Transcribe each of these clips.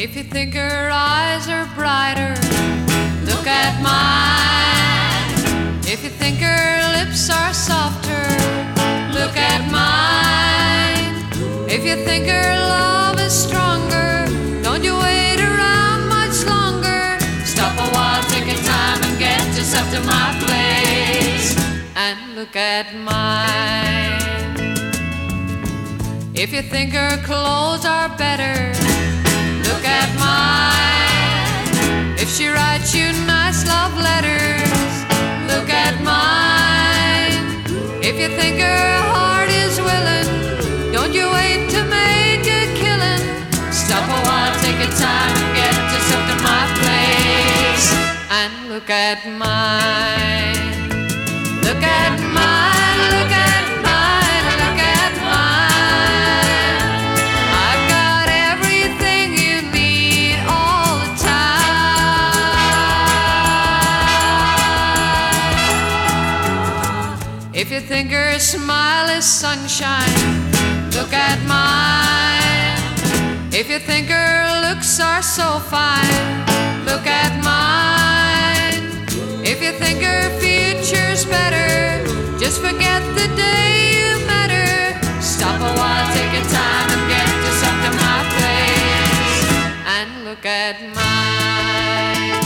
If you think her eyes are brighter, look at mine. If you think her lips are softer, look at mine. If you think her love is stronger, don't you wait around much longer. Stop a while, take your time and get yourself to my place and look at mine. If you think her clothes are better, look at mine. If she writes you nice love letters, look at mine. If you think her heart is willing, don't you wait to make a killing. Stop a while, take your time and get yourself to my place and look at mine. Look at mine, look at mine, look at mine. I've got everything you need all the time. If you think her smile is sunshine, look at mine. If you think her looks are so fine, look at mine. If you think her future's better, just forget the day you met her. Stop a while, take your time and get yourself to my place and look at mine.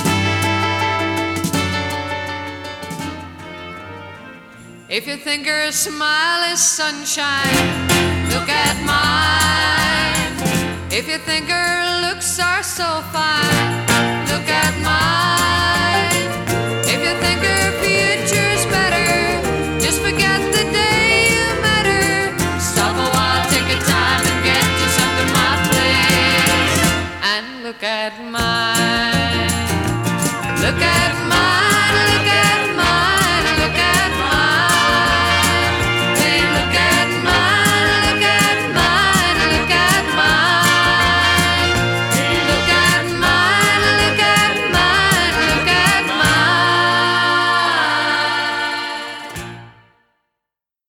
If you think her smile is sunshine, look at mine. If you think her looks are so fine, look at mine. If you think her future's better, just forget the day you met her. Stop a while, take your time and get yourself to my place and look at mine. Look at mine.